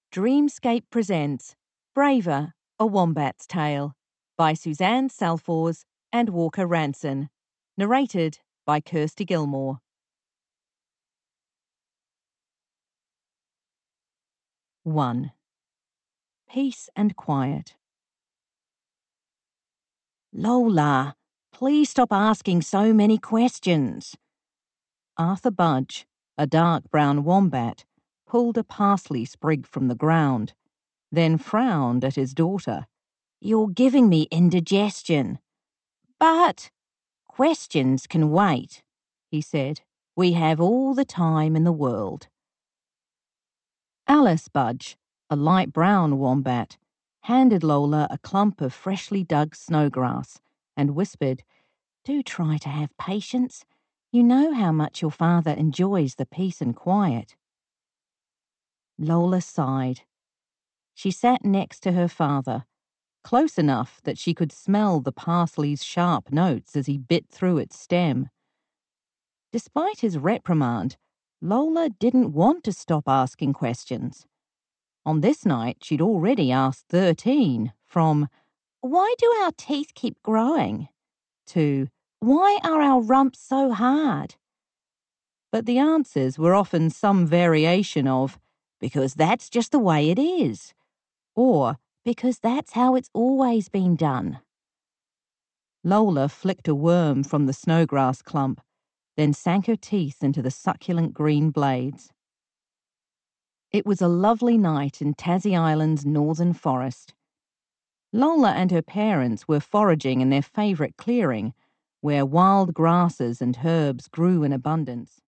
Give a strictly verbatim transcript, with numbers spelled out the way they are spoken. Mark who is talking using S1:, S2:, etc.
S1: Dreamscape presents Braver, A Wombat's Tale by Suzanne Salfors and Walker Ranson. Narrated by Kirsty Gilmore. one. Peace and Quiet. Lola, please stop asking so many questions. Arthur Budge, a dark brown wombat, pulled a parsley sprig from the ground, then frowned at his daughter. You're giving me indigestion. But questions can wait, he said. We have all the time in the world. Alice Budge, a light brown wombat, handed Lola a clump of freshly dug snowgrass and whispered, Do try to have patience. You know how much your father enjoys the peace and quiet. Lola sighed. She sat next to her father, close enough that she could smell the parsley's sharp notes as he bit through its stem. Despite his reprimand, Lola didn't want to stop asking questions. On this night, she'd already asked thirteen, from, Why do our teeth keep growing? To, Why are our rumps so hard? But the answers were often some variation of, Because that's just the way it is, or Because that's how it's always been done. Lola flicked a worm from the snowgrass clump, then sank her teeth into the succulent green blades. It was a lovely night in Tassie Island's northern forest. Lola and her parents were foraging in their favourite clearing, where wild grasses and herbs grew in abundance.